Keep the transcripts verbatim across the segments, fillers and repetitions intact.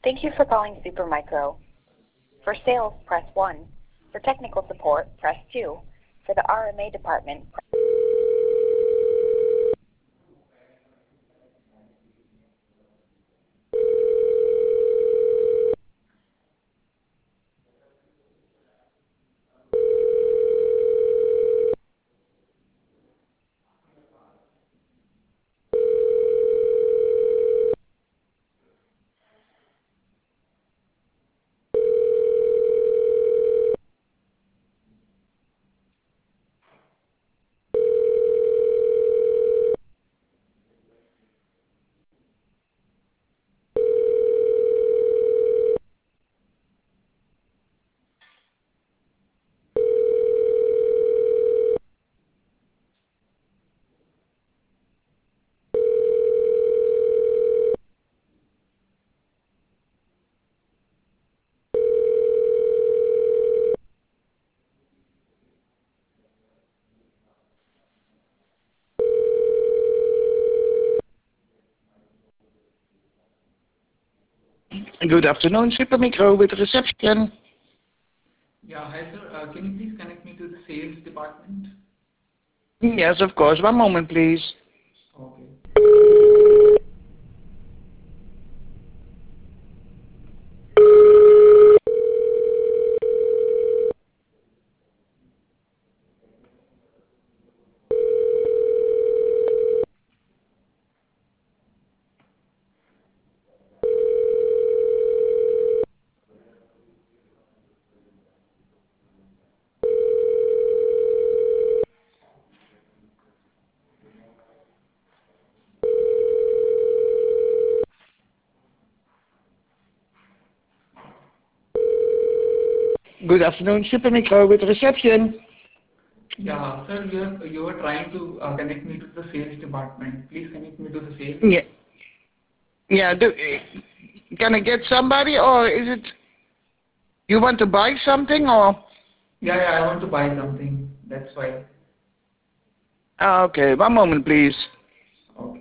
Thank you for calling Supermicro. For sales, press one. For technical support, press two. For the R M A department, Good afternoon, Supermicro with reception. Yeah, hi sir. Uh, can you please connect me to the sales department? Yes, of course. One moment, please. Okay. Good afternoon, Supermicro with reception. Yeah, sir, you are, you are trying to uh, connect me to the sales department. Please connect me to the sales. Yeah, yeah. Do, can I get somebody, or is it you want to buy something, or? Yeah, yeah, I want to buy something. That's why. Ah, okay, one moment, please. Okay.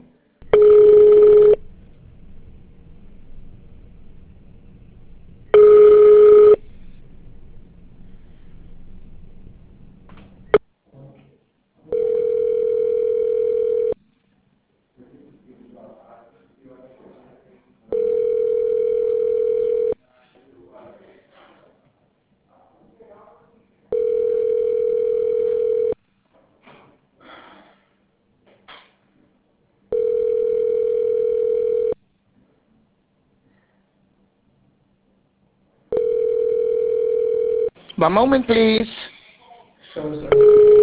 One moment, please. Sure, sir.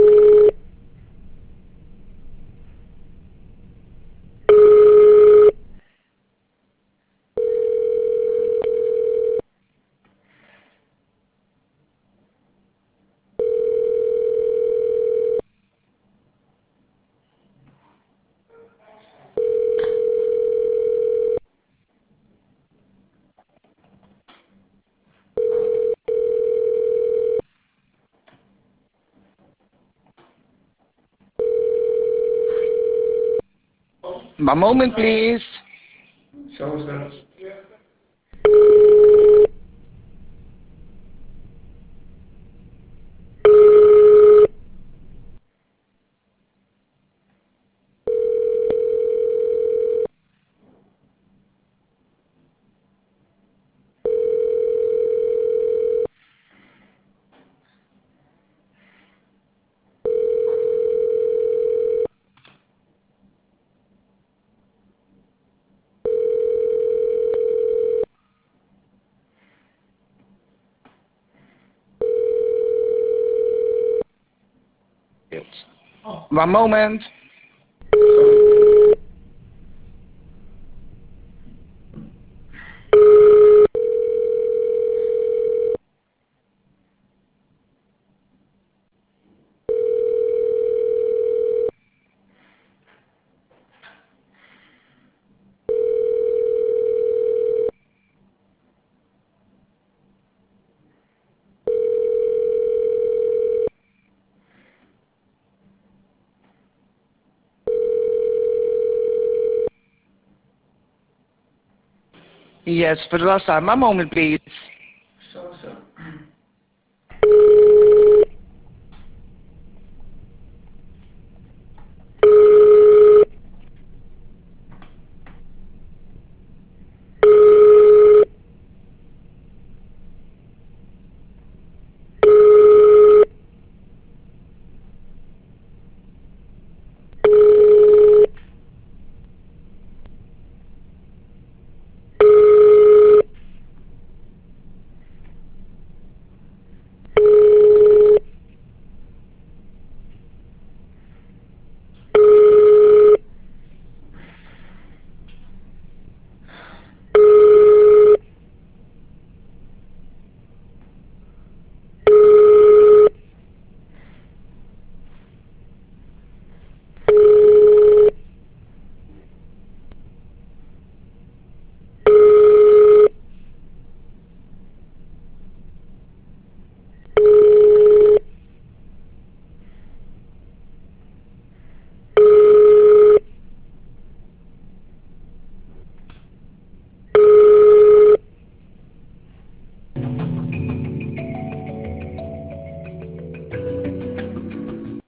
One moment, please. Sure, sir. Yes. One moment. Yes, for the last time. One moment, please.